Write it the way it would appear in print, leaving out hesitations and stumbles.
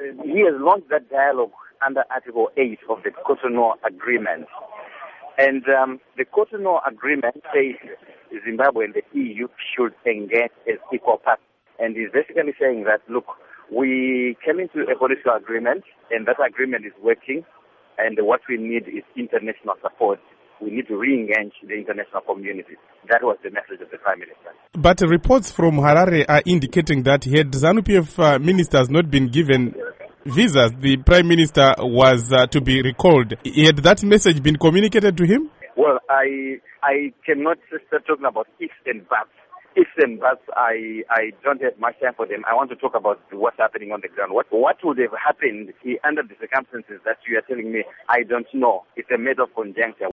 he has launched that dialogue under Article 8 of the Cotonou Agreement. And the Cotonou Agreement says Zimbabwe and the EU should engage as equal partners. And he's basically saying that, look, we came into a political agreement, and that agreement is working, and what we need is international support. We need to re-engage the international community. That was the message of the Prime Minister. But reports from Harare are indicating that had ZANU-PF ministers not been given visas, the Prime Minister was to be recalled. Had that message been communicated to him? Well, I cannot start talking about ifs and buts. Ifs and buts, I don't have much time for them. I want to talk about what's happening on the ground. What would have happened under the circumstances that you are telling me? I don't know. It's a matter of conjecture.